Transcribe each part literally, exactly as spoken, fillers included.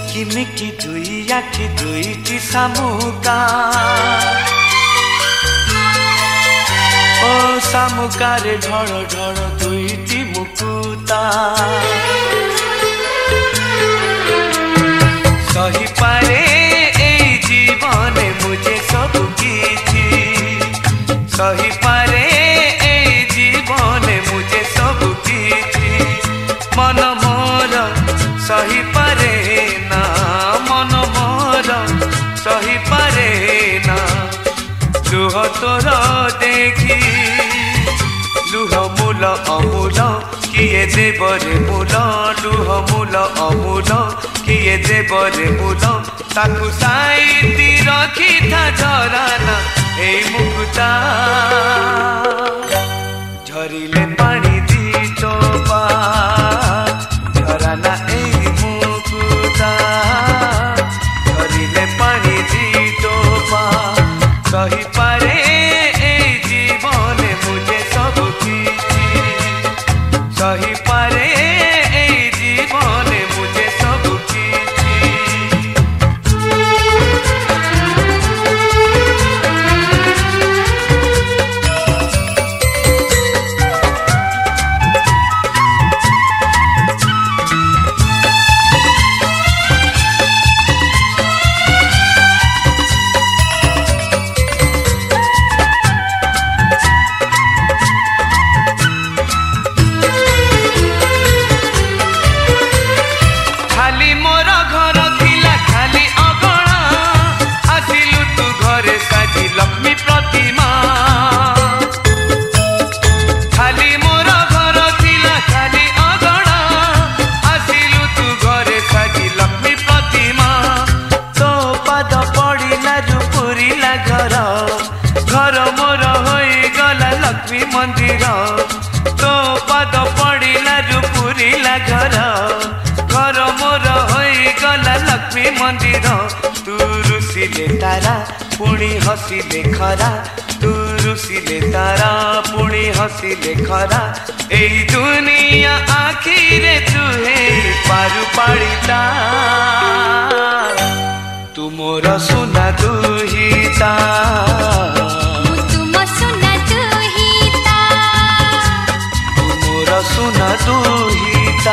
किमिकी दुई आखि दुईटी सामुका ओ सामुकारे ढळ ढळ दुईटी मुकुता सही पारे ए जीवने मुझे सब किछि सही पारे ए जीवने मुझे सब किछि मन मोर सही पारे ना मन मोर सही पारे ना लुह तोर देखी लुह मूल अमूल किए देवरे मूल लुह मूल अमूल किए देवरे मूल ताकु साइती रखी था झराना ए मुकुता झरिले पानी दी टोपा झराना ए मुकुता झरिले पानी दी टोपा सही पारे ए जीवने मुझे सब किछि सही पारे ए जीवने मुझे सब किछि मंदिर तो पाद पड़िला पुरीला घर घर मोर होगला लक्ष्मी मंदिर तू रुसिले तारा पुणी हसिले खरा तू रुसिले तारा पुणी हसिले खरा ए दुनिया आखिरे तुहे पारु पाड़िता तू मोर सुना दुहिता सुना दुहिता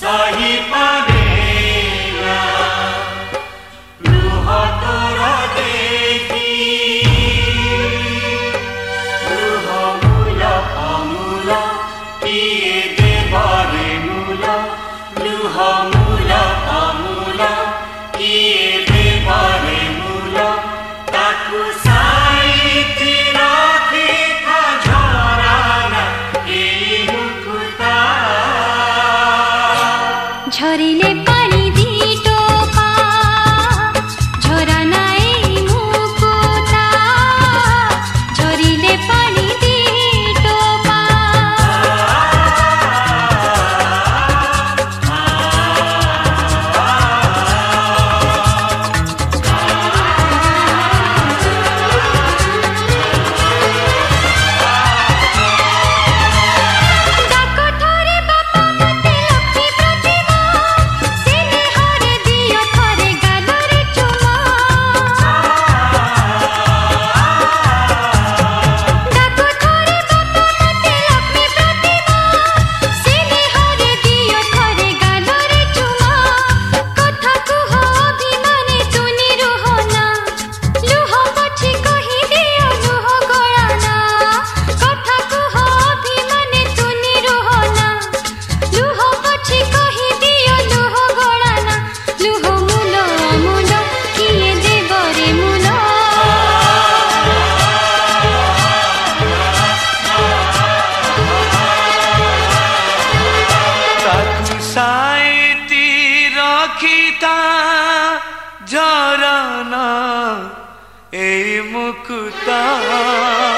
सही पारेला लुह तोर देखी लुह मूल अमूल किए देवरे मूल लुह मूल अमूल किए देवरे मूल ताकू साईती रखी था झराना एई मुकुता झरिले पानी दी टोपा झरा नाई मुकुता झरिले पानी दी टोपा डाको थोरे बापा मते लक्ष्मी प्रतिमा सिने हरे दियो थोरे गालोरे चुमा डाको थोरे बापा मते लक्ष्मी प्रतिमा सिने हरे दियो थोरे गालोरे चुमा कथा कुह अभिमाने तुनि रुहना लुह पछी कहि दियो लुह गळाना कथा कुह अभिमाने तुनि रुहना लुह पछी कहि दियो लुह गळाना लुह मूल अमूल किए देवरे मूल ताकू साईती रखिता झरना एई मुकुता।